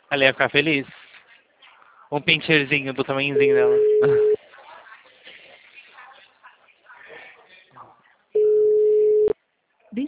Ela ia ficar feliz. Um pincherzinho do tamanhozinho dela.